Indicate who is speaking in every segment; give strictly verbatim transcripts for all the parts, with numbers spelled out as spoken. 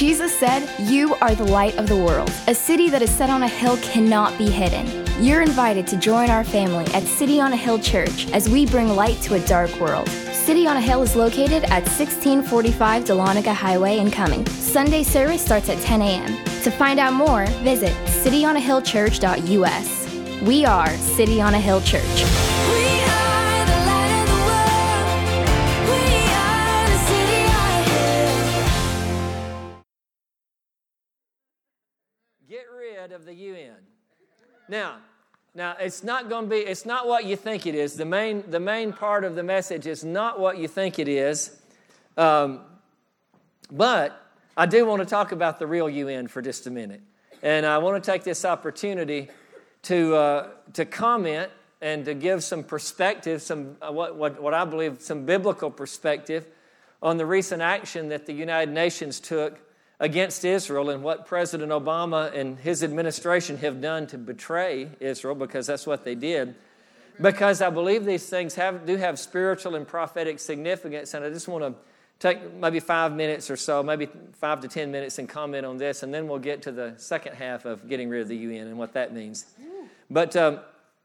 Speaker 1: Jesus said, "You are the light of the world. A city that is set on a hill cannot be hidden." You're invited to join our family at City on a Hill Church as we bring light to a dark world. City on a Hill is located at sixteen forty-five Dahlonega Highway in Cumming. Sunday service starts at ten a.m. To find out more, visit city on a hill church dot u s. We are City on a Hill Church.
Speaker 2: Get rid of the U N. Now, now it's not going to be, it's not what you think it is. The main, the main part of the message is not what you think it is. Um, but I do want to talk about the real U N for just a minute. And I want to take this opportunity to uh, to comment and to give some perspective, some uh, what, what, what I believe some biblical perspective on the recent action that the United Nations took against Israel and what President Obama and his administration have done to betray Israel, because that's what they did. Because I believe these things have do have spiritual and prophetic significance, and I just want to take maybe five minutes or so, maybe five to ten minutes, and comment on this, and then we'll get to the second half of getting rid of the U N and what that means. But um,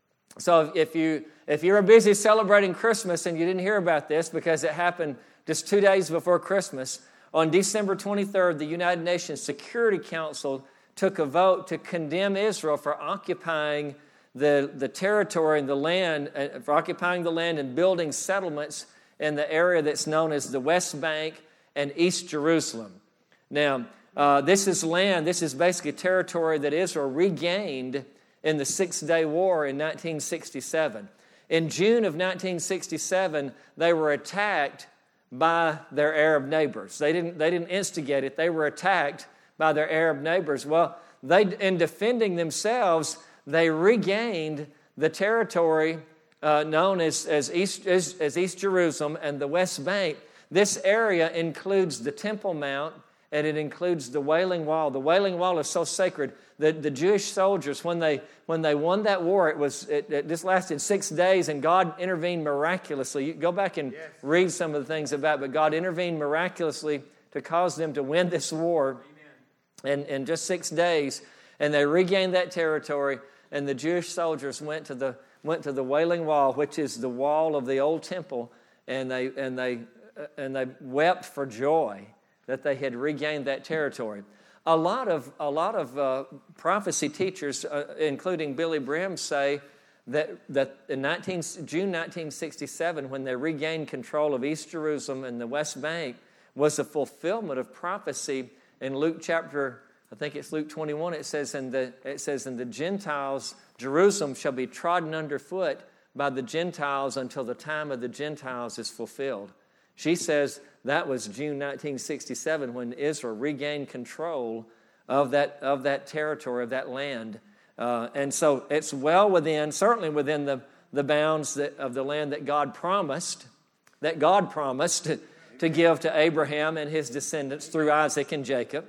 Speaker 2: so if you if you're busy celebrating Christmas and you didn't hear about this because it happened just two days before Christmas, on December twenty-third, the United Nations Security Council took a vote to condemn Israel for occupying the, the territory and the land, uh, for occupying the land and building settlements in the area that's known as the West Bank and East Jerusalem. Now, uh, this is land, this is basically territory that Israel regained in the Six-Day War in nineteen sixty-seven. In June of nineteen sixty-seven, they were attacked by their Arab neighbors. They didn't, they didn't instigate it. They were attacked by their Arab neighbors. Well, they, in defending themselves, they regained the territory uh, known as, as, East, as, as East Jerusalem and the West Bank. This area includes the Temple Mount, and it includes the Wailing Wall. The Wailing Wall is so sacred that the Jewish soldiers, when they when they won that war, it was it, it just lasted six days, and God intervened miraculously. You go back and yes. read some of the things about it, but God intervened miraculously to cause them to win this war in, in just six days, and they regained that territory, and the Jewish soldiers went to the went to the Wailing Wall, which is the wall of the old temple, and they and they and they wept for joy that they had regained that territory. A lot of a lot of uh, prophecy teachers, uh, including Billy Brim, say that that in nineteen, June nineteen sixty-seven, when they regained control of East Jerusalem and the West Bank, was a fulfillment of prophecy in Luke chapter, I think it's Luke twenty-one. It says, "And the it says, and the Gentiles, Jerusalem shall be trodden underfoot by the Gentiles until the time of the Gentiles is fulfilled." She says that was June nineteen sixty-seven when Israel regained control of that of that territory, of that land. Uh, and so it's well within, certainly within the, the bounds that, of the land that God promised, that God promised to, to give to Abraham and his descendants through Isaac and Jacob.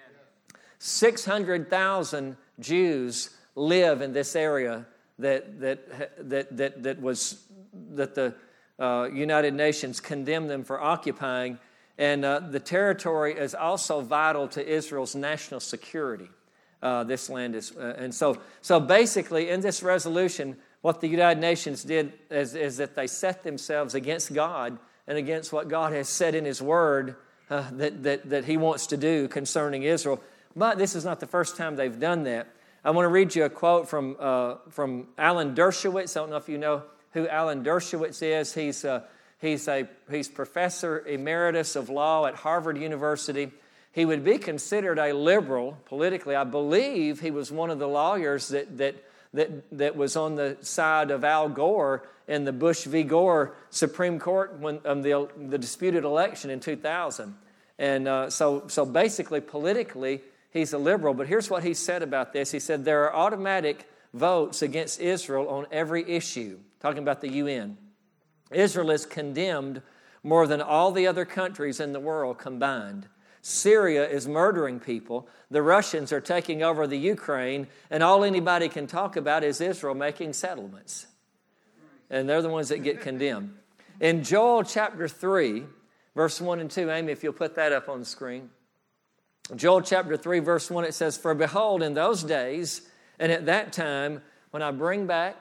Speaker 2: six hundred thousand Jews live in this area that that that that, that was that the Uh, United Nations condemned them for occupying, and uh, the territory is also vital to Israel's national security. Uh, this land is, uh, and so so basically in this resolution, what the United Nations did is, is that they set themselves against God and against what God has said in His Word uh, that that that He wants to do concerning Israel. But this is not the first time they've done that. I want to read you a quote from uh, from Alan Dershowitz. I don't know if you know who Alan Dershowitz is. He's a, he's a he's professor emeritus of law at Harvard University. He would be considered a liberal politically. I believe he was one of the lawyers that that that that was on the side of Al Gore in the Bush v. Gore Supreme Court when um, the the disputed election in two thousand. And uh, so so basically politically he's a liberal. But here's what he said about this. He said there are automatic votes against Israel on every issue. Talking about the U N. Israel is condemned more than all the other countries in the world combined. Syria is murdering people. The Russians are taking over the Ukraine. And all anybody can talk about is Israel making settlements. And they're the ones that get condemned. In Joel chapter three, verse one and two, Amy, if you'll put that up on the screen. Joel chapter three, verse one, it says, "For behold, in those days and at that time, when I bring back..."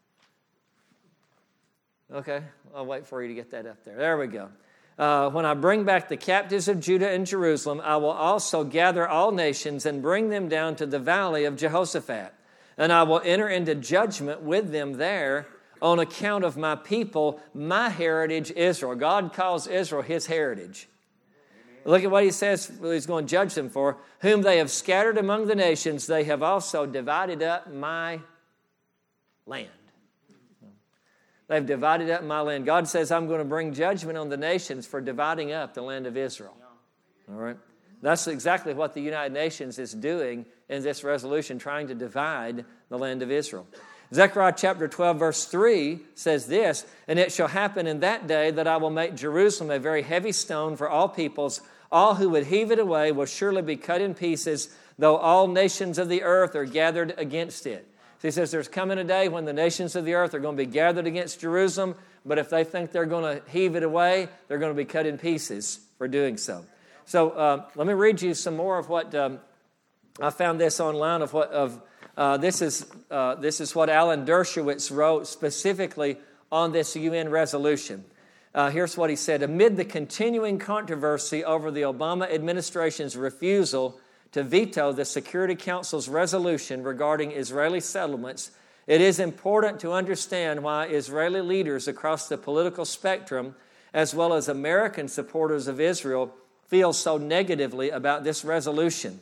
Speaker 2: Okay, I'll wait for you to get that up there. There we go. Uh, "when I bring back the captives of Judah and Jerusalem, I will also gather all nations and bring them down to the valley of Jehoshaphat. And I will enter into judgment with them there on account of my people, my heritage Israel." God calls Israel his heritage. Look at what he says he's going to judge them for. "Whom they have scattered among the nations, they have also divided up my land." They've divided up my land. God says, I'm going to bring judgment on the nations for dividing up the land of Israel. All right? That's exactly what the United Nations is doing in this resolution, trying to divide the land of Israel. Zechariah chapter twelve, verse three says this, "And it shall happen in that day that I will make Jerusalem a very heavy stone for all peoples. All who would heave it away will surely be cut in pieces, though all nations of the earth are gathered against it." So he says there's coming a day when the nations of the earth are going to be gathered against Jerusalem, but if they think they're going to heave it away, they're going to be cut in pieces for doing so. So uh, let me read you some more of what um, I found this online of what of uh, this is uh, this is what Alan Dershowitz wrote specifically on this U N resolution. Uh, here's what he said: "Amid the continuing controversy over the Obama administration's refusal to veto the Security Council's resolution regarding Israeli settlements, it is important to understand why Israeli leaders across the political spectrum, as well as American supporters of Israel, feel so negatively about this resolution.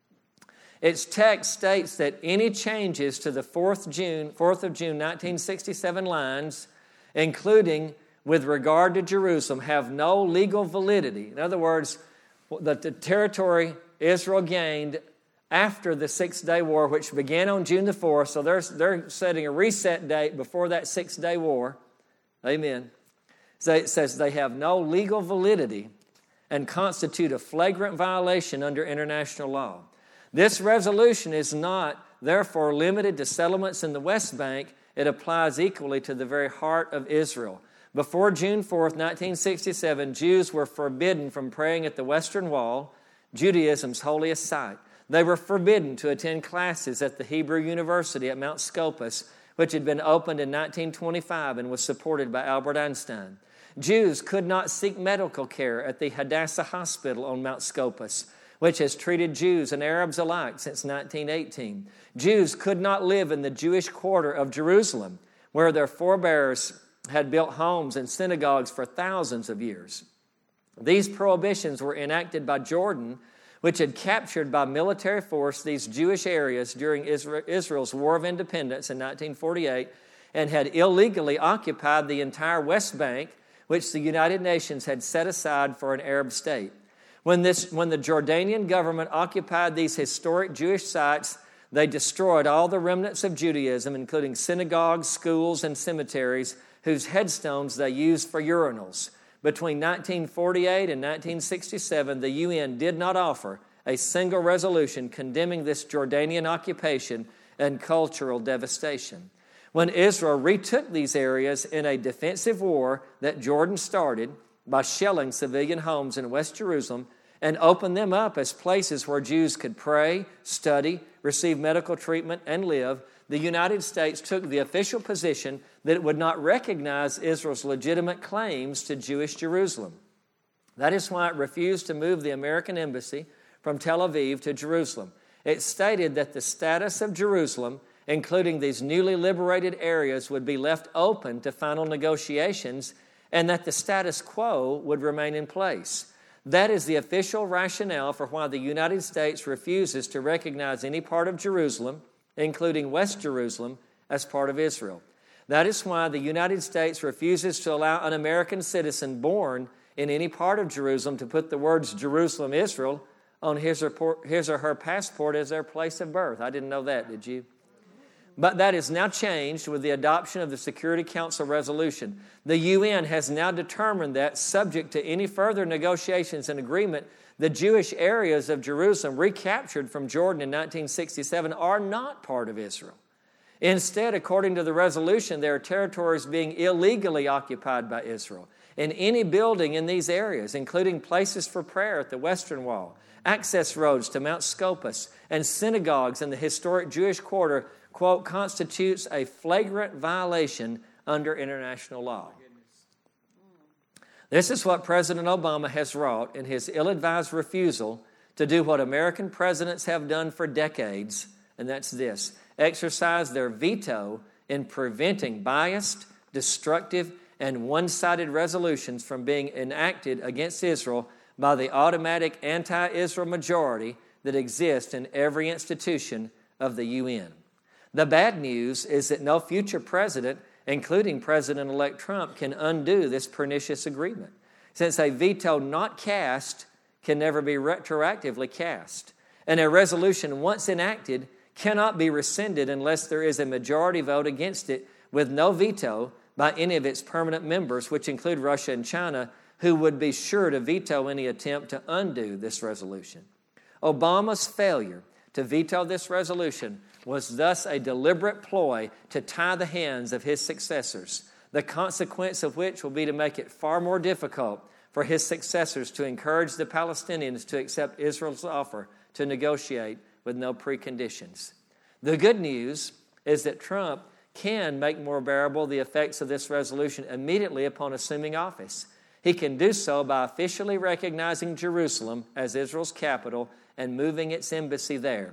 Speaker 2: Its text states that any changes to the fourth of June nineteen sixty-seven lines, including with regard to Jerusalem, have no legal validity." In other words, the, the territory Israel gained after the Six-Day War, which began on June the fourth, so they're, they're setting a reset date before that Six-Day War. Amen. So it says they have no legal validity and constitute a flagrant violation under international law. This resolution is not, therefore, limited to settlements in the West Bank. It applies equally to the very heart of Israel. Before June fourth, nineteen sixty-seven, Jews were forbidden from praying at the Western Wall, Judaism's holiest site. They were forbidden to attend classes at the Hebrew University at Mount Scopus, which had been opened in nineteen twenty-five and was supported by Albert Einstein. Jews could not seek medical care at the Hadassah Hospital on Mount Scopus, which has treated Jews and Arabs alike since nineteen eighteen. Jews could not live in the Jewish quarter of Jerusalem, where their forebears had built homes and synagogues for thousands of years. These prohibitions were enacted by Jordan, which had captured by military force these Jewish areas during Israel's War of Independence in nineteen forty-eight and had illegally occupied the entire West Bank, which the United Nations had set aside for an Arab state. When, this, when the Jordanian government occupied these historic Jewish sites, they destroyed all the remnants of Judaism, including synagogues, schools, and cemeteries, whose headstones they used for urinals. Between nineteen forty-eight and nineteen sixty-seven, the U N did not offer a single resolution condemning this Jordanian occupation and cultural devastation. When Israel retook these areas in a defensive war that Jordan started by shelling civilian homes in West Jerusalem and opened them up as places where Jews could pray, study, receive medical treatment, and live, the United States took the official position that it would not recognize Israel's legitimate claims to Jewish Jerusalem. That is why it refused to move the American embassy from Tel Aviv to Jerusalem. It stated that the status of Jerusalem, including these newly liberated areas, would be left open to final negotiations and that the status quo would remain in place. That is the official rationale for why the United States refuses to recognize any part of Jerusalem, including West Jerusalem, as part of Israel. That is why the United States refuses to allow an American citizen born in any part of Jerusalem to put the words Jerusalem, Israel on his or, his or her passport as their place of birth. I didn't know that, did you? But that is now changed with the adoption of the Security Council resolution. The U N has now determined that, subject to any further negotiations and agreement, the Jewish areas of Jerusalem recaptured from Jordan in nineteen sixty-seven are not part of Israel. Instead, according to the resolution, there are territories being illegally occupied by Israel. And any building in these areas, including places for prayer at the Western Wall, access roads to Mount Scopus, and synagogues in the historic Jewish quarter, quote, constitutes a flagrant violation under international law. This is what President Obama has wrought in his ill-advised refusal to do what American presidents have done for decades, and that's this: exercise their veto in preventing biased, destructive, and one-sided resolutions from being enacted against Israel by the automatic anti-Israel majority that exists in every institution of the U N. The bad news is that no future president, including President-elect Trump, can undo this pernicious agreement, since a veto not cast can never be retroactively cast. And a resolution once enacted cannot be rescinded unless there is a majority vote against it with no veto by any of its permanent members, which include Russia and China, who would be sure to veto any attempt to undo this resolution. Obama's failure to veto this resolution was thus a deliberate ploy to tie the hands of his successors, the consequence of which will be to make it far more difficult for his successors to encourage the Palestinians to accept Israel's offer to negotiate with no preconditions. The good news is that Trump can make more bearable the effects of this resolution immediately upon assuming office. He can do so by officially recognizing Jerusalem as Israel's capital and moving its embassy there.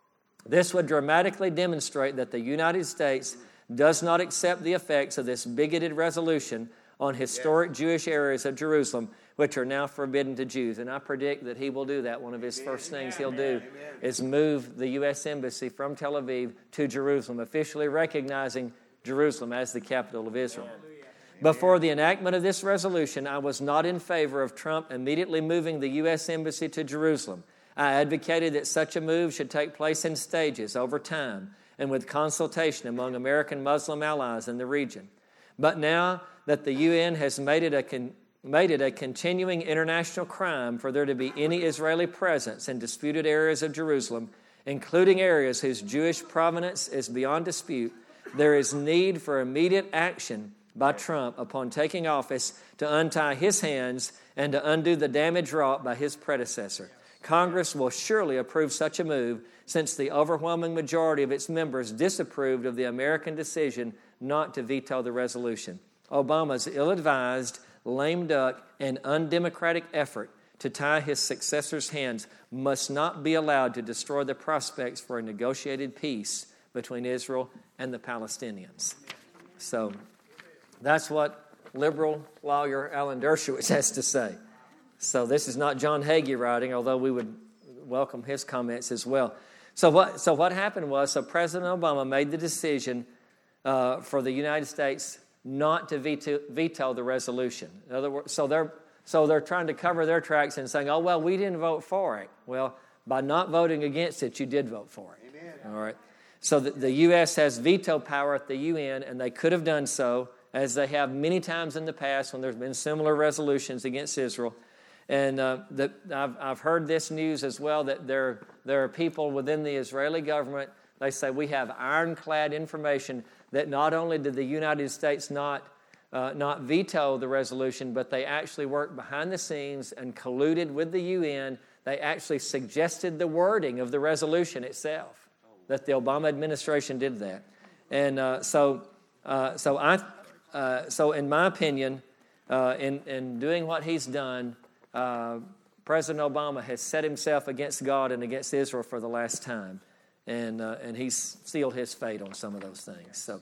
Speaker 2: This would dramatically demonstrate that the United States does not accept the effects of this bigoted resolution on historic yes. Jewish areas of Jerusalem, which are now forbidden to Jews. And I predict that he will do that. One of his first things he'll do is move the U S Embassy from Tel Aviv to Jerusalem, officially recognizing Jerusalem as the capital of Israel. Before the enactment of this resolution, I was not in favor of Trump immediately moving the U S Embassy to Jerusalem. I advocated that such a move should take place in stages over time and with consultation among American Muslim allies in the region. But now that the U N has made it a con- made it a continuing international crime for there to be any Israeli presence in disputed areas of Jerusalem, including areas whose Jewish provenance is beyond dispute, there is need for immediate action by Trump upon taking office to untie his hands and to undo the damage wrought by his predecessor. Congress will surely approve such a move, since the overwhelming majority of its members disapproved of the American decision not to veto the resolution. Obama's ill-advised, lame duck, and undemocratic effort to tie his successor's hands must not be allowed to destroy the prospects for a negotiated peace between Israel and the Palestinians. So that's what liberal lawyer Alan Dershowitz has to say. So this is not John Hagee writing, although we would welcome his comments as well. So what, so what happened was, so President Obama made the decision uh, for the United States not to veto, veto the resolution. In other words, so they're so they're trying to cover their tracks and saying, "Oh well, we didn't vote for it." Well, by not voting against it, you did vote for it. Amen. All right. So the, the U S has veto power at the U N, and they could have done so, as they have many times in the past when there's been similar resolutions against Israel. And uh, the, I've, I've heard this news as well, that there, there are people within the Israeli government, they say we have ironclad information that not only did the United States not, uh, not veto the resolution, but they actually worked behind the scenes and colluded with the U N. They actually suggested the wording of the resolution itself, that the Obama administration did that. And uh, so, uh, so, I, uh, so in my opinion, uh, in, in doing what he's done, Uh, President Obama has set himself against God and against Israel for the last time, and uh, and he's sealed his fate on some of those things. So,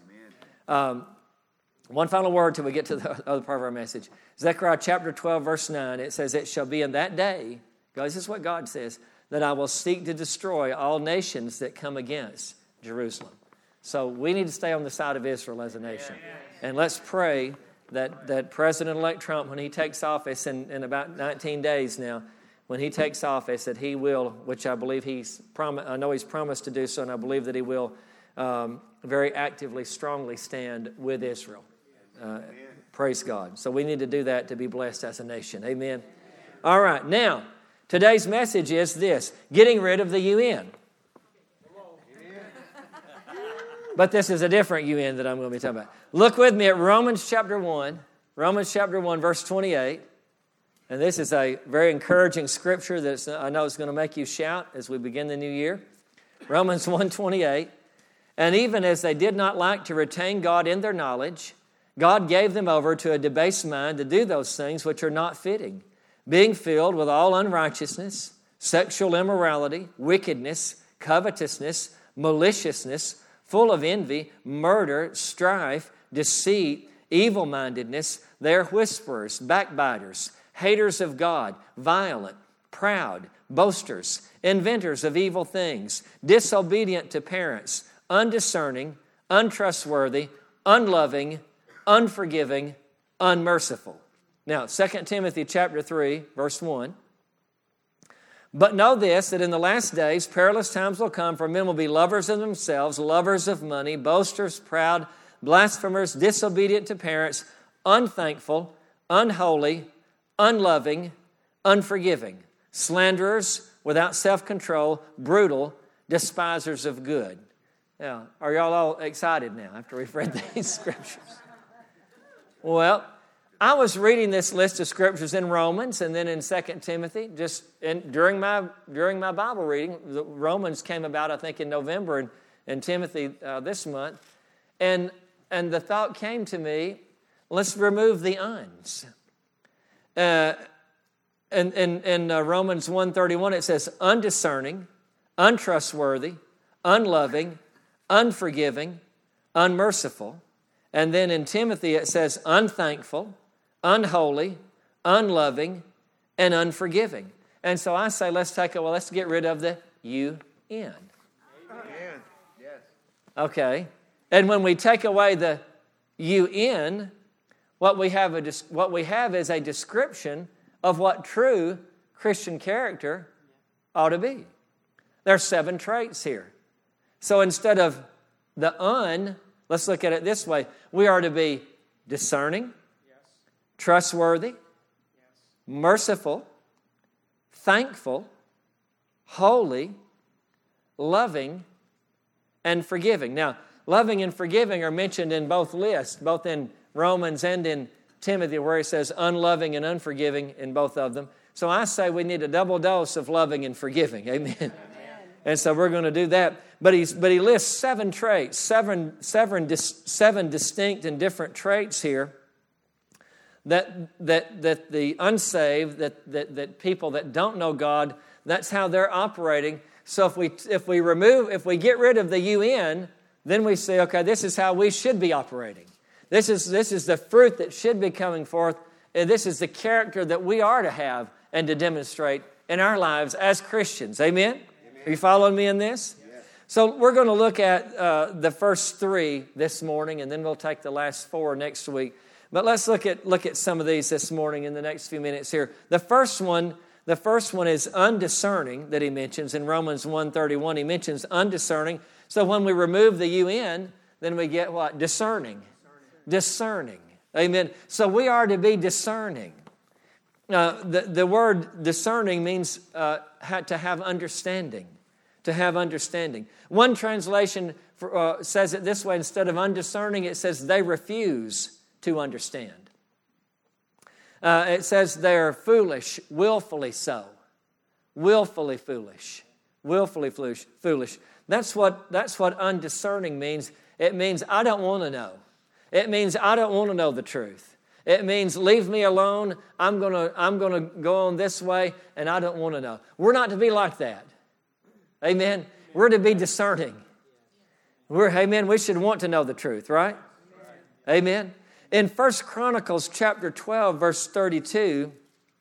Speaker 2: um, one final word till we get to the other part of our message. Zechariah chapter twelve, verse nine, it says, "It shall be in that day," guys, this is what God says, "that I will seek to destroy all nations that come against Jerusalem." So we need to stay on the side of Israel as a nation. And let's pray that, that President-elect Trump, when he takes office in, in about nineteen days now, when he takes office, that he will, which I believe he's prom- I know he's promised to do so, and I believe that he will um, very actively, strongly stand with Israel. Uh, praise God. So we need to do that to be blessed as a nation. Amen. All right. Now, today's message is this: getting rid of the U N. But this is a different U N that I'm going to be talking about. Look with me at Romans chapter one. Romans chapter one, verse twenty-eight. And this is a very encouraging scripture that I know is going to make you shout as we begin the new year. Romans one twenty-eight. And even as they did not like to retain God in their knowledge, God gave them over to a debased mind to do those things which are not fitting, being filled with all unrighteousness, sexual immorality, wickedness, covetousness, maliciousness, full of envy, murder, strife, deceit, evil-mindedness. They are whisperers, backbiters, haters of God, violent, proud, boasters, inventors of evil things, disobedient to parents, undiscerning, untrustworthy, unloving, unforgiving, unmerciful. Now, Second Timothy chapter three, verse one. But know this, that in the last days perilous times will come, for men will be lovers of themselves, lovers of money, boasters, proud, blasphemers, disobedient to parents, unthankful, unholy, unloving, unforgiving, slanderers, without self-control, brutal, despisers of good. Now, are y'all all excited now after we've read these scriptures? Well, I was reading this list of scriptures in Romans and then in Second Timothy. Just in, during my during my Bible reading, the Romans came about, I think, in November, and, and Timothy uh, this month. And, and the thought came to me, let's remove the uns. Uh, and in in uh, Romans one thirty-one, it says, undiscerning, untrustworthy, unloving, unforgiving, unmerciful. And then in Timothy it says unthankful, unholy, unloving, and unforgiving. And so I say, let's take it, well, let's get rid of the U N.
Speaker 3: Amen. Yes.
Speaker 2: Okay. And when we take away the U N, what we have a what we have is a description of what true Christian character ought to be. There are seven traits here. So instead of the un, let's look at it this way. We are to be discerning,
Speaker 3: Yes.
Speaker 2: trustworthy,
Speaker 3: Yes.
Speaker 2: merciful, thankful, holy, loving, and forgiving. Now, loving and forgiving are mentioned in both lists, both in Romans and in Timothy, where he says unloving and unforgiving in both of them. So I say we need a double dose of loving and forgiving. Amen. Amen. And so we're going to do that. But he's but he lists seven traits, seven seven dis, seven distinct and different traits here that that that the unsaved, that that that people that don't know God, that's how they're operating. So if we if we remove if we get rid of the U N, then we say, okay, this is how we should be operating. This is this is the fruit that should be coming forth, and this is the character that we are to have and to demonstrate in our lives as Christians. Amen? Amen. Are you following me in this? Yes. So we're going to look at uh, the first three this morning, and then we'll take the last four next week. But let's look at look at some of these this morning in the next few minutes here. The first one, the first one is undiscerning that he mentions in Romans one thirty-one. He mentions undiscerning. So when we remove the U N, then we get what? Discerning. Discerning. Amen. So we are to be discerning. Uh, the, the word discerning means uh, to have understanding. To have understanding. One translation for, uh, says it this way. Instead of undiscerning, it says they refuse to understand. Uh, it says they're foolish, willfully so. Willfully foolish. Willfully foolish. foolish. That's what, that's what undiscerning means. It means I don't want to know. It means I don't want to know the truth. It means leave me alone. I'm going to I'm going to go on this way, and I don't want to know. We're not to be like that. Amen. We're to be discerning. We're amen. We should want to know the truth, right? Amen. In First Chronicles chapter twelve, verse thirty-two,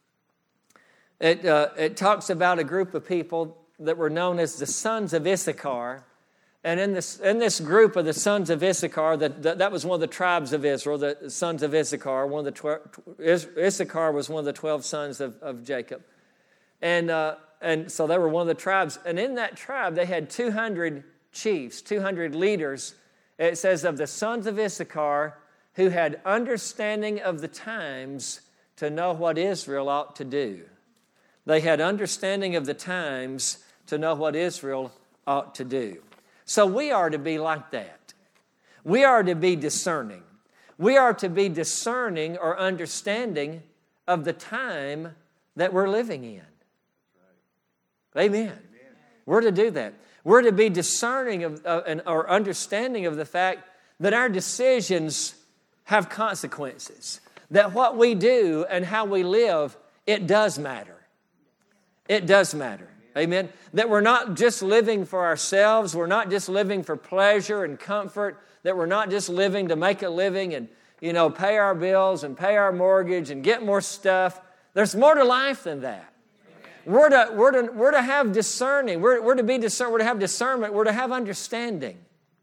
Speaker 2: it uh, it talks about a group of people that were known as the sons of Issachar. And in this in this group of the sons of Issachar, that that, that was one of the tribes of Israel, the sons of Issachar. One of the twelve, Issachar was one of the twelve sons of, of Jacob, and uh, and so they were one of the tribes. And in that tribe, they had two hundred chiefs, two hundred leaders. It says of the sons of Issachar who had understanding of the times to know what Israel ought to do. They had understanding of the times to know what Israel ought to do. So we are to be like that. We are to be discerning. We are to be discerning or understanding of the time that we're living in. Amen. We're to do that. We're to be discerning of, uh, and, or understanding of the fact that our decisions have consequences. That what we do and how we live, it does matter. It does matter. Amen. That we're not just living for ourselves. We're not just living for pleasure and comfort. That we're not just living to make a living and, you know, pay our bills and pay our mortgage and get more stuff. There's more to life than that. We're to, we're to, we're to have discerning. We're, we're to be discern. We're to have discernment. We're to have understanding.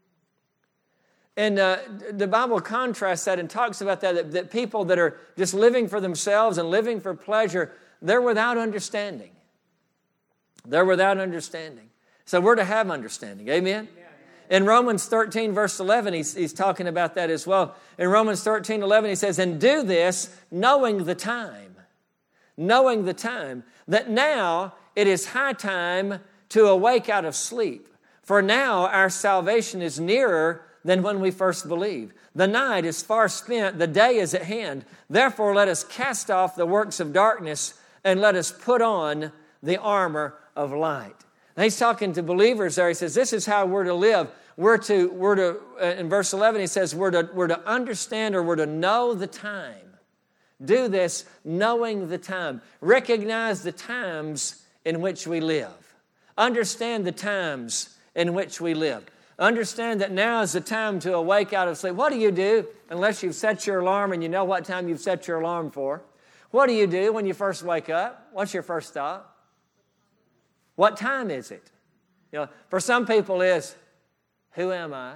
Speaker 2: And uh, the Bible contrasts that and talks about that, that, that people that are just living for themselves and living for pleasure, they're without understanding. They're without understanding. So we're to have understanding. Amen? In Romans thirteen, verse eleven, he's, he's talking about that as well. In Romans thirteen, eleven, he says, and do this knowing the time. Knowing the time. That now it is high time to awake out of sleep. For now our salvation is nearer than when we first believed. The night is far spent, the day is at hand. Therefore let us cast off the works of darkness and let us put on the armor of light. And he's talking to believers there. He says, this is how we're to live. We're to, we're to uh, in verse eleven, he says, we're to, we're to understand or we're to know the time. Do this knowing the time. Recognize the times in which we live. Understand the times in which we live. Understand that now is the time to awake out of sleep. What do you do unless you've set your alarm and you know what time you've set your alarm for? What do you do when you first wake up? What's your first thought? What time is it? You know, for some people is, who am I?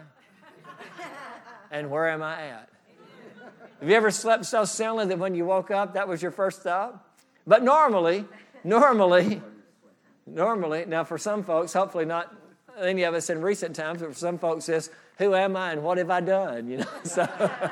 Speaker 2: And where am I at? Have you ever slept so soundly that when you woke up, that was your first thought? But normally, normally, normally, now for some folks, hopefully not any of us in recent times, but for some folks it's, who am I and what have I done? You know, so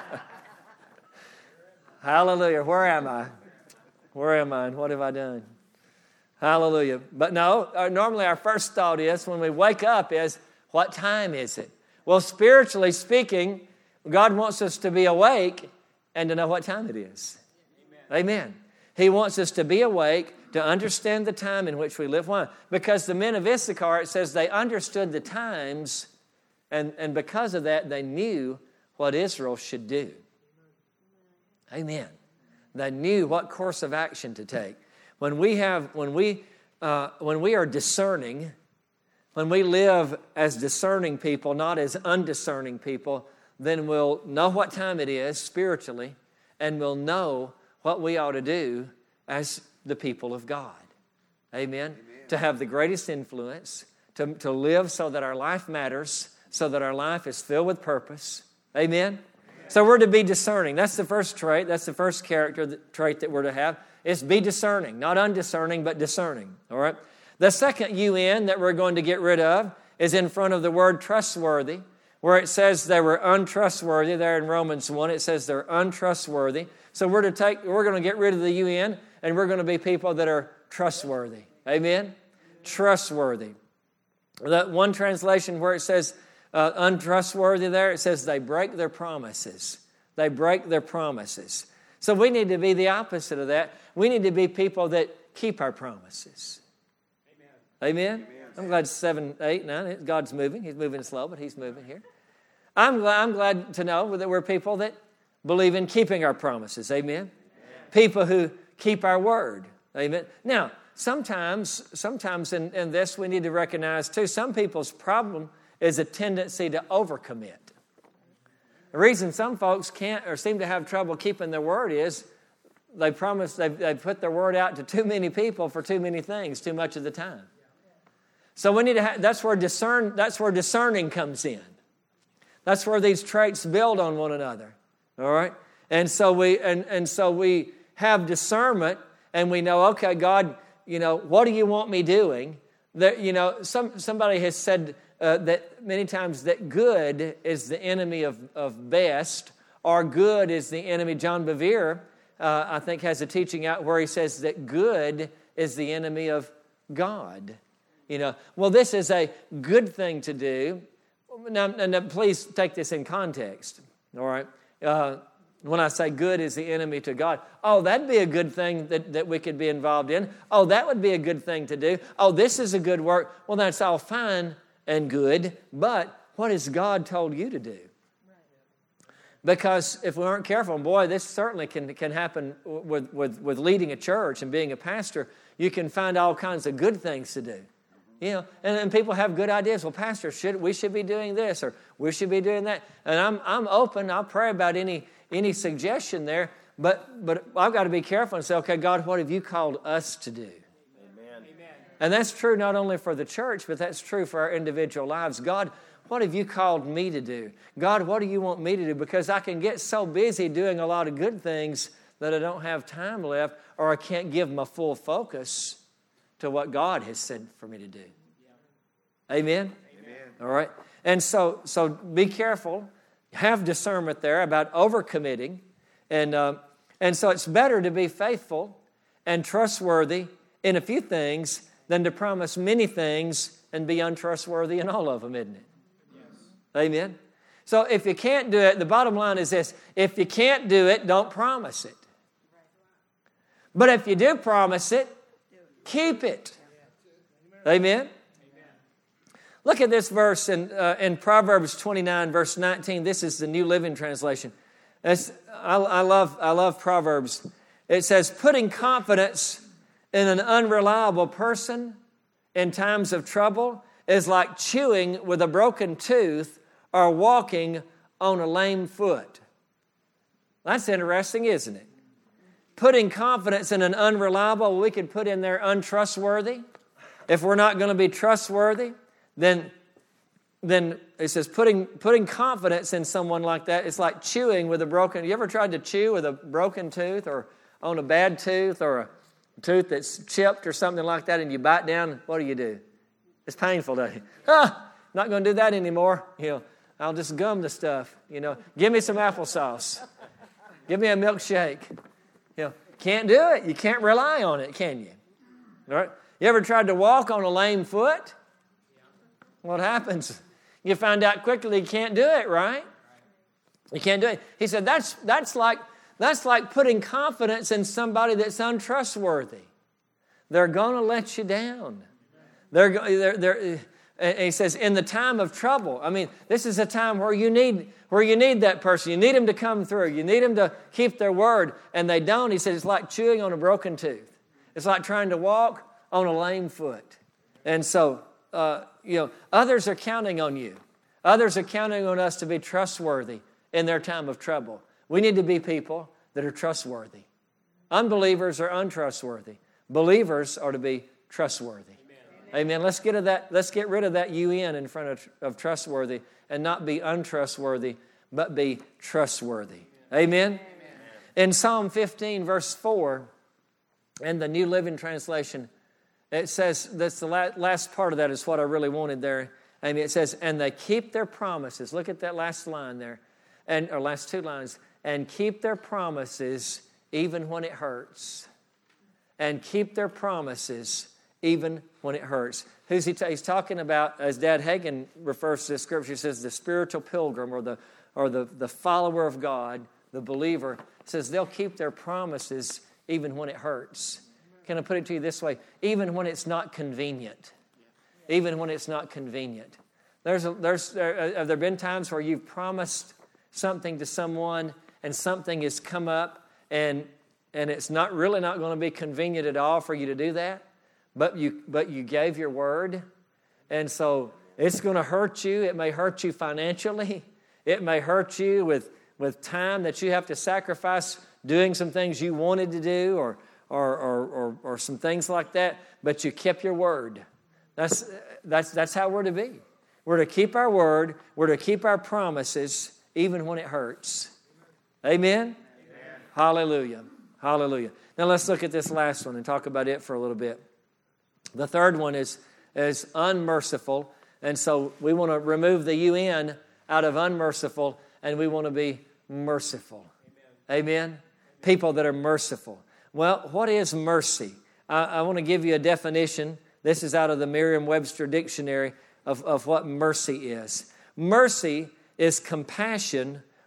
Speaker 2: hallelujah, where am I? Where am I and what have I done? Hallelujah. But no, our, normally our first thought is, when we wake up, is, what time is it? Well, spiritually speaking, God wants us to be awake and to know what time it is. Amen. Amen. He wants us to be awake, to understand the time in which we live. Why? Because the men of Issachar, it says they understood the times, and, and because of that, they knew what Israel should do. Amen. They knew what course of action to take. When we have, when we, uh, when we are discerning, when we live as discerning people, not as undiscerning people, then we'll know what time it is spiritually, and we'll know what we ought to do as the people of God. Amen? Amen. To have the greatest influence, to, to live so that our life matters, so that our life is filled with purpose. Amen? Amen? So we're to be discerning. That's the first trait. That's the first character trait that we're to have. Is be discerning. Not undiscerning, but discerning. All right? The second U N that we're going to get rid of is in front of the word trustworthy, where it says they were untrustworthy. There in Romans one, it says they're untrustworthy. So we're to take, we're going to get rid of the U N, and we're going to be people that are trustworthy. Amen? Trustworthy. That one translation where it says uh, untrustworthy there, it says they break their promises. They break their promises. So we need to be the opposite of that. We need to be people that keep our promises. Amen? Amen? Amen. I'm glad seven, eight, nine, God's moving. He's moving slow, but He's moving here. I'm glad, I'm glad to know that we're people that believe in keeping our promises. Amen? Amen. People who keep our word. Amen? Now, sometimes, sometimes in, in this we need to recognize too, some people's problem is a tendency to overcommit. The reason some folks can't or seem to have trouble keeping their word is they promise, they've, they've put their word out to too many people for too many things, too much of the time. So we need to have, that's where discern, that's where discerning comes in. That's where these traits build on one another. All right? And so we and, and so we have discernment, and we know, okay, God, you know, what do you want me doing? That, you know, some somebody has said uh, that many times that good is the enemy of, of best, or good is the enemy. John Bevere, uh, I think, has a teaching out where he says that good is the enemy of God. You know, well, this is a good thing to do. Now, now please take this in context. All right. Uh, When I say good is the enemy to God, oh, that'd be a good thing that, that we could be involved in. Oh, that would be a good thing to do. Oh, this is a good work. Well, that's all fine and good, but what has God told you to do? Because if we aren't careful, and boy, this certainly can, can happen with, with, with leading a church and being a pastor, you can find all kinds of good things to do. You know, and, and people have good ideas. Well, Pastor, should we should be doing this or we should be doing that. And I'm I'm open. I'll pray about any any suggestion there. But but I've got to be careful and say, okay, God, what have you called us to do?
Speaker 3: Amen.
Speaker 2: And that's true not only for the church, but that's true for our individual lives. God, what have you called me to do? God, what do you want me to do? Because I can get so busy doing a lot of good things that I don't have time left, or I can't give my full focus to what God has said for me to do. Amen?
Speaker 3: Amen.
Speaker 2: All right. And so so be careful. Have discernment there about overcommitting. And, uh, and so it's better to be faithful and trustworthy in a few things than to promise many things and be untrustworthy in all of them, isn't it? Yes. Amen? So if you can't do it, the bottom line is this. If you can't do it, don't promise it. But if you do promise it, keep it. Amen? Look at this verse in, uh, in Proverbs twenty-nine, verse nineteen. This is the New Living Translation. It's, I, I love, I love Proverbs. It says, putting confidence in an unreliable person in times of trouble is like chewing with a broken tooth or walking on a lame foot. That's interesting, isn't it? Putting confidence in an unreliable, we could put in there untrustworthy. If we're not going to be trustworthy, then, then it says putting, putting confidence in someone like that, it's like chewing with a broken... You ever tried to chew with a broken tooth or on a bad tooth or a tooth that's chipped or something like that, and you bite down? What do you do? It's painful, doesn't it? Ah, not going to do that anymore. You know, I'll just gum the stuff. You know, give me some applesauce. Give me a milkshake. You know, can't do it. You can't rely on it, can you? All right. You ever tried to walk on a lame foot? What happens? You find out quickly you can't do it, right? You can't do it. He said that's that's like that's like putting confidence in somebody that's untrustworthy. They're going to let you down. They're, they're, they're, and he says, in the time of trouble. I mean, this is a time where you need where you need that person. You need them to come through. You need them to keep their word, and they don't. He says it's like chewing on a broken tooth. It's like trying to walk on a lame foot. And so, uh, you know, others are counting on you. Others are counting on us to be trustworthy in their time of trouble. We need to be people that are trustworthy. Unbelievers are untrustworthy. Believers are to be trustworthy. Amen. Amen. Let's get, to that, let's get rid of that U N in front of, of trustworthy and not be untrustworthy, but be trustworthy. Amen. Amen. In Psalm fifteen, verse four, in the New Living Translation, it says, that's the last part of that is what I really wanted there. I mean, it says, and they keep their promises. Look at that last line there, and or last two lines. And keep their promises even when it hurts. And keep their promises even when it hurts. Who's he? Ta- he's talking about, as Dad Hagin refers to the scripture, he says the spiritual pilgrim or the or the, the follower of God, the believer, says they'll keep their promises even when it hurts. Can I put it to you this way? Even when it's not convenient. Even when it's not convenient. There's a, there's there, have there been times where you've promised something to someone and something has come up and and it's not really not going to be convenient at all for you to do that, but you but you gave your word, and so it's going to hurt you. It may hurt you financially. It may hurt you with with time that you have to sacrifice doing some things you wanted to do or or or or, or some things like that, but you kept your word. That's that's that's how we're to be. We're to keep our word. We're to keep our promises even when it hurts. Amen? Amen. Hallelujah. Hallelujah. Now let's look at this last one and talk about it for a little bit. The third one is, is unmerciful. And so we want to remove the U N out of unmerciful, and we want to be merciful. Amen? Amen? People that are merciful. Well, what is mercy? I, I want to give you a definition. This is out of the Merriam-Webster Dictionary of, of what mercy is. Mercy is compassion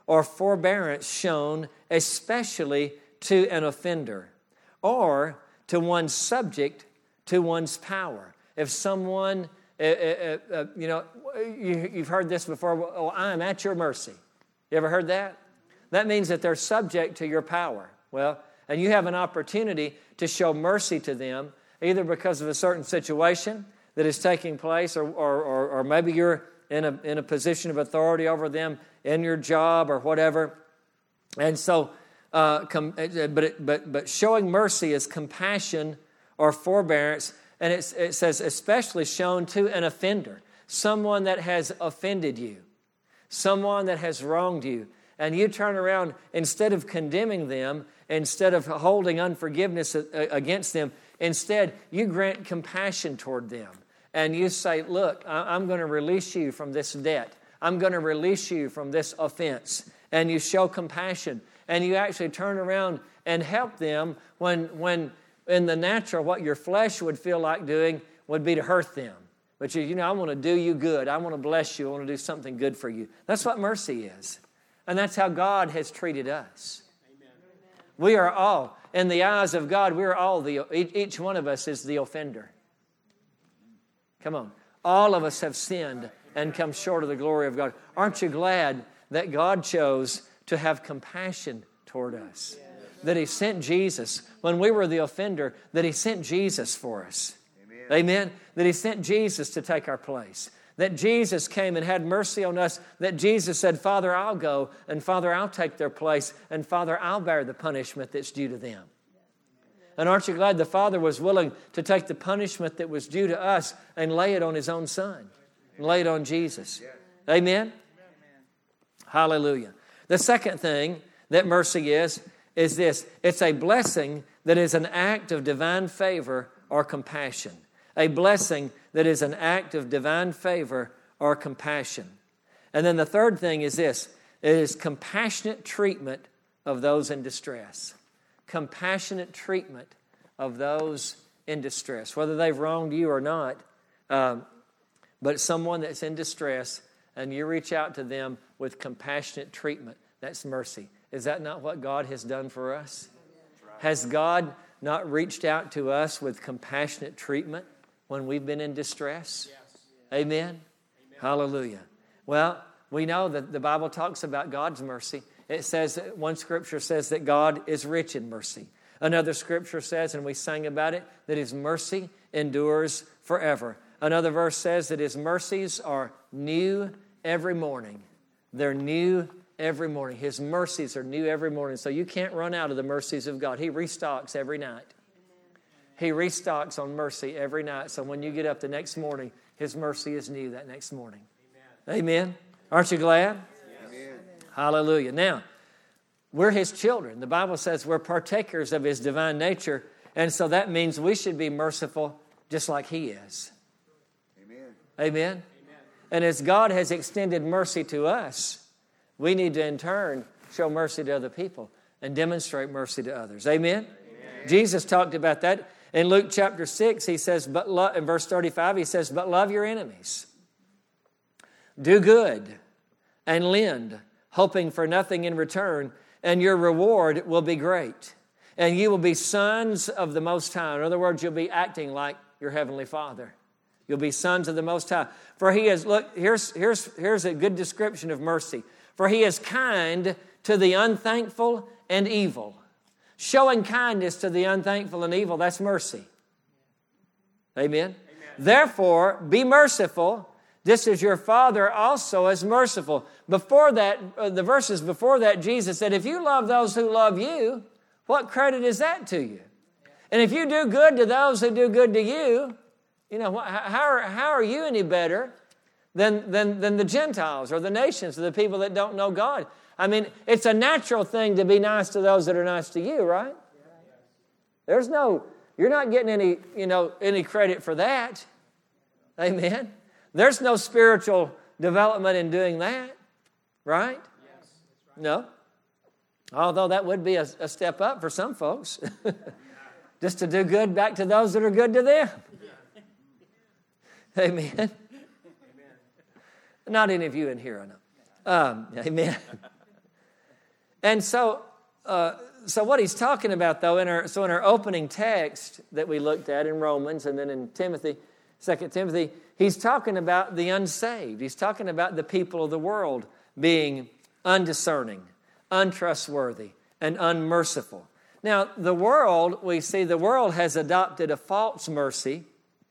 Speaker 2: or forbearance shown especially to an offender or to one subject to one's power. If someone, uh, uh, uh, you know, you, you've heard this before, oh, I'm at your mercy. You ever heard that? That means that they're subject to your power. Well, and you have an opportunity to show mercy to them, either because of a certain situation that is taking place, or, or, or, or maybe you're in a, in a position of authority over them in your job or whatever. And so, uh, com- but, it, but but showing mercy is compassion or forbearance, and it's, it says especially shown to an offender, someone that has offended you, someone that has wronged you, and you turn around, instead of condemning them, instead of holding unforgiveness against them, instead you grant compassion toward them. And you say, look, I'm going to release you from this debt. I'm going to release you from this offense. And you show compassion. And you actually turn around and help them when, when in the natural, what your flesh would feel like doing would be to hurt them. But you, you know, I want to do you good. I want to bless you. I want to do something good for you. That's what mercy is. And that's how God has treated us. Amen. We are all, in the eyes of God, we are all, the each one of us is the offender. Come on. All of us have sinned and come short of the glory of God. Aren't you glad that God chose to have compassion toward us? That He sent Jesus. When we were the offender, that He sent Jesus for us. Amen. Amen. That He sent Jesus to take our place. That Jesus came and had mercy on us. That Jesus said, Father, I'll go, and Father, I'll take their place, and Father, I'll bear the punishment that's due to them. And aren't you glad the Father was willing to take the punishment that was due to us and lay it on His own Son, and lay it on Jesus? Amen? Hallelujah. The second thing that mercy is, is this. It's a blessing that is an act of divine favor or compassion. A blessing that is an act of divine favor or compassion. And then the third thing is this. It is compassionate treatment of those in distress. Compassionate treatment of those in distress. Whether they've wronged you or not, um, but someone that's in distress and you reach out to them with compassionate treatment, that's mercy. Is that not what God has done for us? Has God not reached out to us with compassionate treatment when we've been in distress? Yes. Amen? Amen? Hallelujah. Well, we know that the Bible talks about God's mercy. It says, one scripture says that God is rich in mercy. Another scripture says, and we sang about it, that His mercy endures forever. Another verse says that His mercies are new every morning. They're new every morning. His mercies are new every morning. So you can't run out of the mercies of God. He restocks every night. He restocks on mercy every night. So when you get up the next morning, His mercy is new that next morning. Amen. Amen. Aren't you glad? Yes. Hallelujah. Now, we're His children. The Bible says we're partakers of His divine nature. And so that means we should be merciful just like He is. Amen. Amen. Amen. And as God has extended mercy to us, we need to in turn show mercy to other people and demonstrate mercy to others. Amen. Amen. Jesus talked about that. In Luke chapter six, He says, but lo- in verse thirty-five, He says, but love your enemies. Do good and lend, hoping for nothing in return, and your reward will be great. And you will be sons of the Most High. In other words, you'll be acting like your Heavenly Father. You'll be sons of the Most High. For He is, look, here's, here's, here's a good description of mercy. For He is kind to the unthankful and evil. Showing kindness to the unthankful and evil, that's mercy. Amen? Amen. Therefore, be merciful, just as your Father also is merciful. Before that, uh, the verses before that, Jesus said, if you love those who love you, what credit is that to you? And if you do good to those who do good to you, you know, how are, how are you any better than, than, than the Gentiles or the nations or the people that don't know God? I mean, it's a natural thing to be nice to those that are nice to you, right? There's no, you're not getting any, you know, any credit for that. Amen. There's no spiritual development in doing that, right? No. Although that would be a, a step up for some folks. Just to do good back to those that are good to them. Amen. Amen. Not any of you in here, I know. Um, amen. And so, uh, so what he's talking about, though, in our so in our opening text that we looked at in Romans and then in Timothy, Second Timothy, he's talking about the unsaved. He's talking about the people of the world being undiscerning, untrustworthy, and unmerciful. Now, the world, we see the world has adopted a false mercy,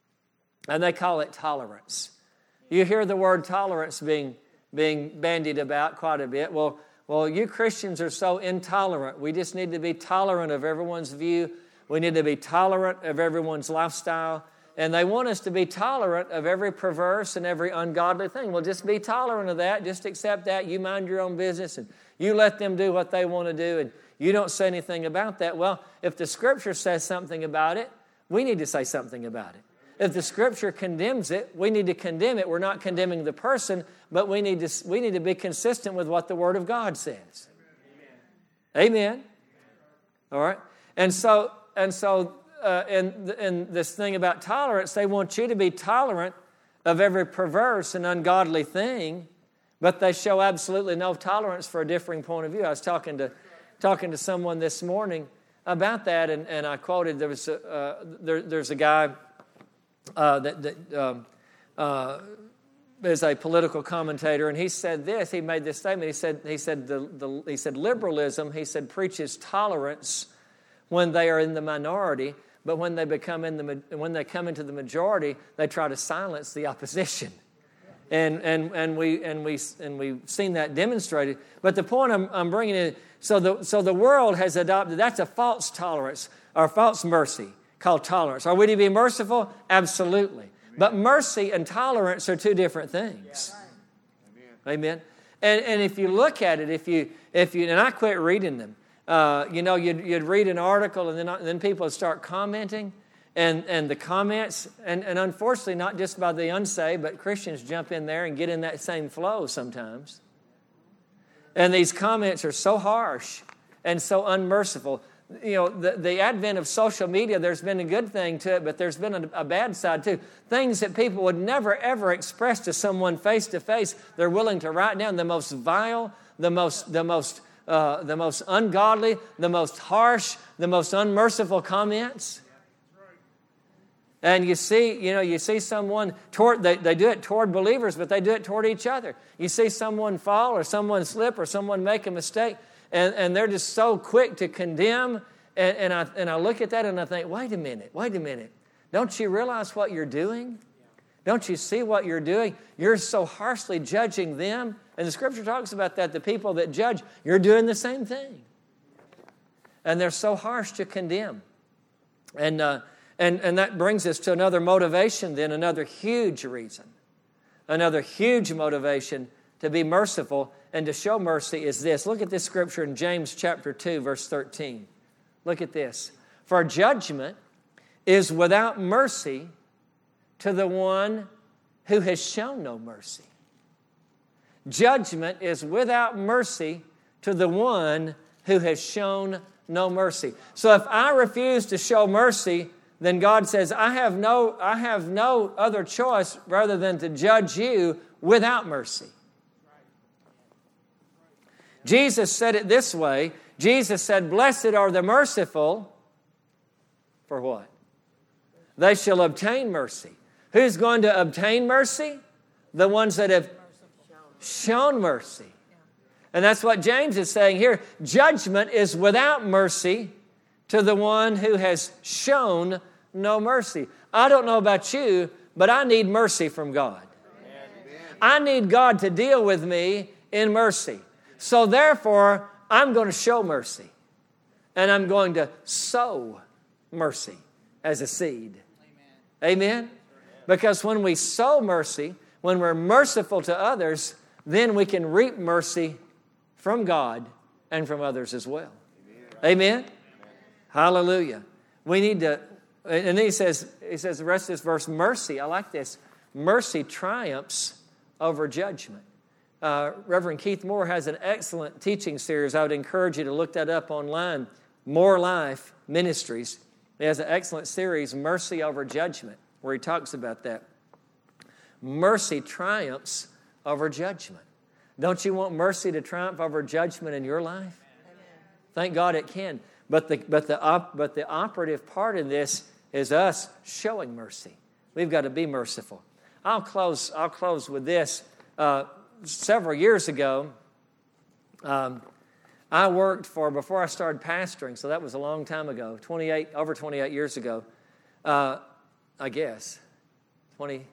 Speaker 2: and they call it tolerance. You hear the word tolerance being, being bandied about quite a bit. Well, well, you Christians are so intolerant. We just need to be tolerant of everyone's view. We need to be tolerant of everyone's lifestyle. And they want us to be tolerant of every perverse and every ungodly thing. Well, just be tolerant of that. Just accept that. You mind your own business, and you let them do what they want to do, and you don't say anything about that. Well, if the Scripture says something about it, we need to say something about it. If the Scripture condemns it, we need to condemn it. We're not condemning the person, but we need to we need to be consistent with what the Word of God says. Amen. Amen. All right. And so and so uh, in in this thing about tolerance, they want you to be tolerant of every perverse and ungodly thing, but they show absolutely no tolerance for a differing point of view. I was talking to talking to someone this morning about that, and, and I quoted there was a, uh, there, there's a guy. Uh, that, that um, uh, is a political commentator, and he said this. He made this statement. He said, "He said, the, the, he said, liberalism. He said, preaches tolerance when they are in the minority, but when they become in the when they come into the majority, they try to silence the opposition." And and and we and we and we've seen that demonstrated. But the point I'm, I'm bringing in, so the so the world has adopted that's a false tolerance or false mercy. Called tolerance. Are we to be merciful? Absolutely. Amen. But mercy and tolerance are two different things. Yeah. Amen. Amen. And and if you look at it, if you if you and I quit reading them, uh, you know, you'd you'd read an article and then and then people would start commenting, and and the comments and and unfortunately not just by the unsaved, but Christians jump in there and get in that same flow sometimes. And these comments are so harsh and so unmerciful. You know, the, the advent of social media, there's been a good thing to it, but there's been a, a bad side too. Things that people would never, ever express to someone face to face, they're willing to write down the most vile, the most, the most, uh, the most ungodly, the most harsh, the most unmerciful comments. And you see, you know, you see someone, toward, they, they do it toward believers, but they do it toward each other. You see someone fall or someone slip or someone make a mistake, And, and they're just so quick to condemn. And, and, I, and I look at that and I think, wait a minute, wait a minute. Don't you realize what you're doing? Don't you see what you're doing? You're so harshly judging them. And the Scripture talks about that. The people that judge, you're doing the same thing. And they're so harsh to condemn. And, uh, and, and that brings us to another motivation then, another huge reason. Another huge motivation to be merciful and to show mercy is this. Look at this scripture in James chapter two, verse thirteen. Look at this. For judgment is without mercy to the one who has shown no mercy. Judgment is without mercy to the one who has shown no mercy. So if I refuse to show mercy, then God says, I have no, I have no other choice rather than to judge you without mercy. Jesus said it this way. Jesus said, blessed are the merciful. For what? They shall obtain mercy. Who's going to obtain mercy? The ones that have shown mercy. And that's what James is saying here. Judgment is without mercy to the one who has shown no mercy. I don't know about you, but I need mercy from God. Amen. I need God to deal with me in mercy. So therefore, I'm going to show mercy. And I'm going to sow mercy as a seed. Amen? Amen? Because when we sow mercy, when we're merciful to others, then we can reap mercy from God and from others as well. Amen? Amen? Hallelujah. We need to, and then he says, he says the rest of this verse, mercy, I like this, mercy triumphs over judgment. Uh, Reverend Keith Moore has an excellent teaching series. I would encourage you to look that up online. More Life Ministries. He has an excellent series, Mercy Over Judgment, where he talks about that. Mercy triumphs over judgment. Don't you want mercy to triumph over judgment in your life? Thank God it can. But the, but the, op, but the operative part in this is us showing mercy. We've got to be merciful. I'll close, I'll close with this. Uh, several years ago, um, I worked for, before I started pastoring, so that was a long time ago, twenty-eight, over twenty-eight years ago, uh, I guess, twenty,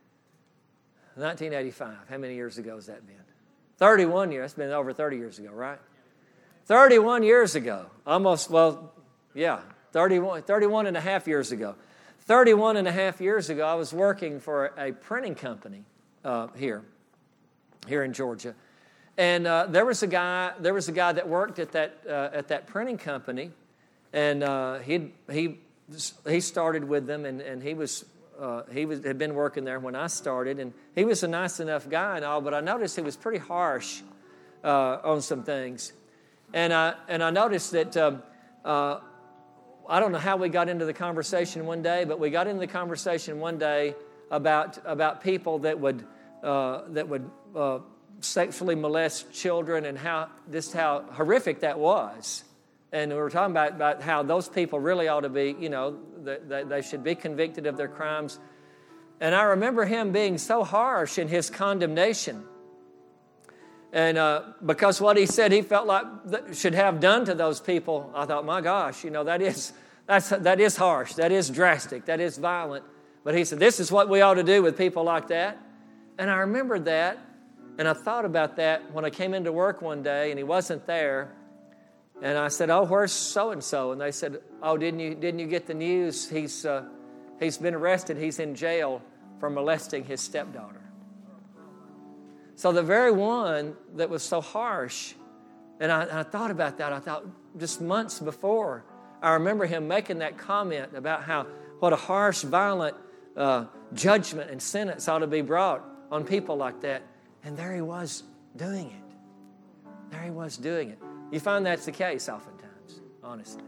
Speaker 2: nineteen eighty-five. How many years ago has that been? thirty-one years. It's been over thirty years ago, right? thirty-one years ago. Almost, well, yeah, thirty-one, thirty-one and a half years ago. thirty-one and a half years ago, I was working for a printing company uh, here, here in Georgia. And uh, there was a guy. There was a guy that worked at that uh, at that printing company, and uh, he he he started with them, and, and he was uh, he was had been working there when I started, and he was a nice enough guy and all. But I noticed he was pretty harsh uh, on some things, and I and I noticed that um, uh, I don't know how we got into the conversation one day, but we got into the conversation one day about about people that would uh, that would. Uh, sexually molest children and how just how horrific that was. And we were talking about, about how those people really ought to be, you know, they, they should be convicted of their crimes. And I remember him being so harsh in his condemnation. And uh, because what he said he felt like should have done to those people, I thought, my gosh, you know, that is that's that is harsh, that is drastic, that is violent. But he said, this is what we ought to do with people like that. And I remembered that. And I thought about that when I came into work one day and he wasn't there. And I said, oh, where's so-and-so? And they said, oh, didn't you didn't you get the news? He's uh, he's been arrested. He's in jail for molesting his stepdaughter. So the very one that was so harsh, and I, and I thought about that. I thought just months before, I remember him making that comment about how what a harsh, violent uh, judgment and sentence ought to be brought on people like that. And there he was doing it. There he was doing it. You find that's the case oftentimes, honestly.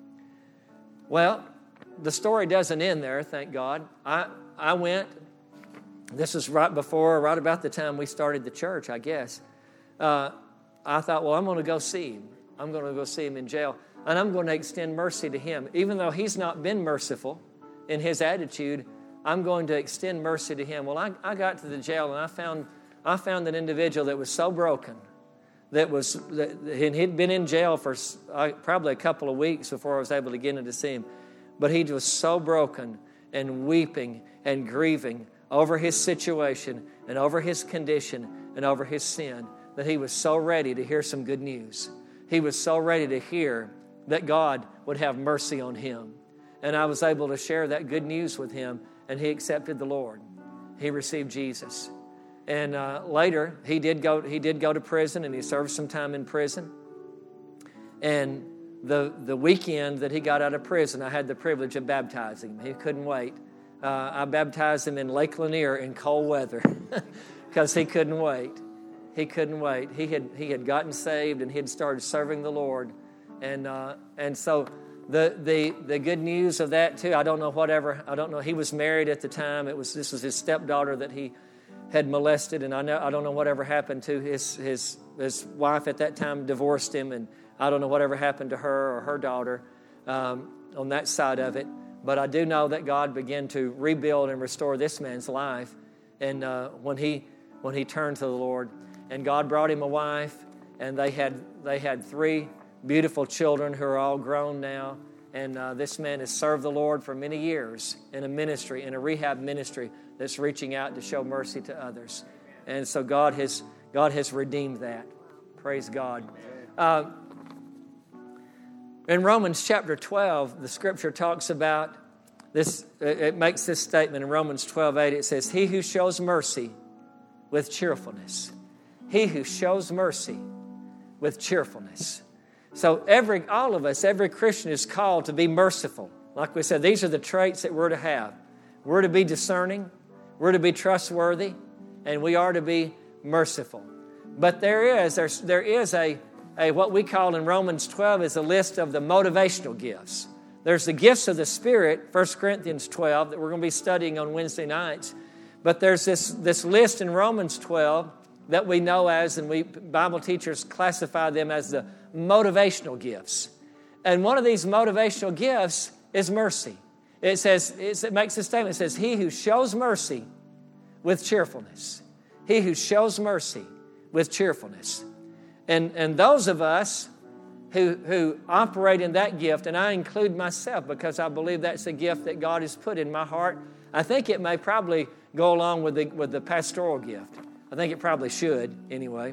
Speaker 2: Well, the story doesn't end there, thank God. I, I went, this was right before, right about the time we started the church, I guess. Uh, I thought, well, I'm going to go see him. I'm going to go see him in jail. And I'm going to extend mercy to him. Even though he's not been merciful in his attitude, I'm going to extend mercy to him. Well, I, I got to the jail and I found... I found an individual that was so broken, that was, that, and he'd been in jail for uh, probably a couple of weeks before I was able to get in to see him. But he was so broken and weeping and grieving over his situation and over his condition and over his sin that he was so ready to hear some good news. He was so ready to hear that God would have mercy on him. And I was able to share that good news with him, and he accepted the Lord. He received Jesus. And uh, later, he did go. He did go to prison, and he served some time in prison. And the the weekend that he got out of prison, I had the privilege of baptizing him. He couldn't wait. Uh, I baptized him in Lake Lanier in cold weather because he couldn't wait. He couldn't wait. He had he had gotten saved, and he had started serving the Lord. And uh, and so the the the good news of that too. I don't know whatever. I don't know. He was married at the time. It was this was his stepdaughter that he had molested, and I know I don't know whatever happened to his his his wife at that time. Divorced him, and I don't know whatever happened to her or her daughter um, on that side of it. But I do know that God began to rebuild and restore this man's life, and uh, when he when he turned to the Lord, and God brought him a wife, and they had they had three beautiful children who are all grown now. And uh, this man has served the Lord for many years in a ministry, in a rehab ministry that's reaching out to show mercy to others. And so God has God has redeemed that. Praise God. Uh, in Romans chapter twelve, the Scripture talks about this. It makes this statement in Romans twelve eight. It says, "He who shows mercy with cheerfulness, he who shows mercy with cheerfulness." So every, all of us, every Christian is called to be merciful. Like we said, these are the traits that we're to have. We're to be discerning, we're to be trustworthy, and we are to be merciful. But there is, there's, there is a, a, what we call in Romans twelve is a list of the motivational gifts. There's the gifts of the Spirit, First Corinthians twelve, that we're going to be studying on Wednesday nights. But there's this, this list in Romans twelve that we know as, and we Bible teachers classify them as the motivational gifts. And one of these motivational gifts is mercy. It says, it makes a statement. It says, he who shows mercy with cheerfulness. He who shows mercy with cheerfulness. And, and those of us who, who operate in that gift, and I include myself because I believe that's a gift that God has put in my heart. I think it may probably go along with the, with the pastoral gift. I think it probably should anyway.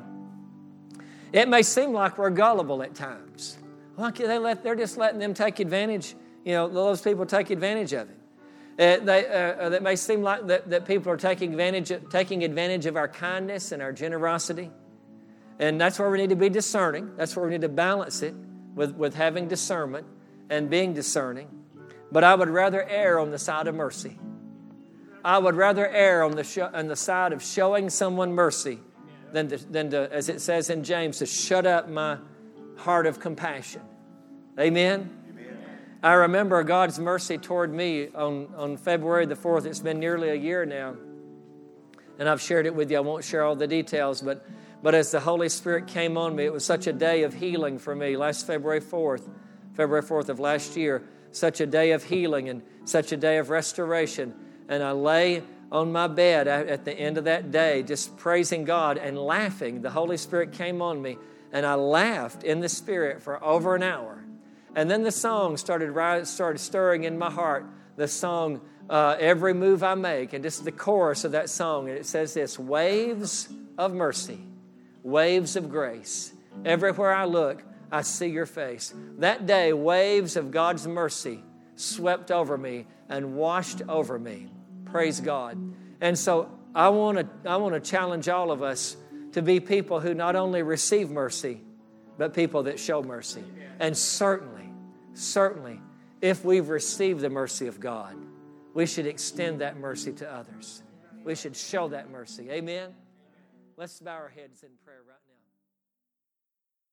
Speaker 2: It may seem like we're gullible at times. Like they let, they're just letting them take advantage, you know, those people take advantage of it. Uh, they, uh, that may seem like that, that people are taking advantage, of, taking advantage of our kindness and our generosity. And that's where we need to be discerning. That's where we need to balance it with, with having discernment and being discerning. But I would rather err on the side of mercy. I would rather err on the, sh- on the side of showing someone mercy than, to, than to, as it says in James, to shut up my heart of compassion. Amen? Amen. I remember God's mercy toward me on, on February the fourth. It's been nearly a year now. And I've shared it with you. I won't share all the details, but But as the Holy Spirit came on me, it was such a day of healing for me. Last February fourth, February fourth of last year, such a day of healing and such a day of restoration. And I lay on my bed at the end of that day, just praising God and laughing. The Holy Spirit came on me, and I laughed in the Spirit for over an hour. And then the song started, started stirring in my heart, the song, uh, Every Move I Make, and just the chorus of that song. And it says this, waves of mercy. Waves of grace. Everywhere I look, I see your face. That day, waves of God's mercy swept over me and washed over me. Praise God. And so I want to I want to challenge all of us to be people who not only receive mercy, but people that show mercy. And certainly, certainly, if we've received the mercy of God, we should extend that mercy to others. We should show that mercy. Amen? Let's bow our heads in prayer right now.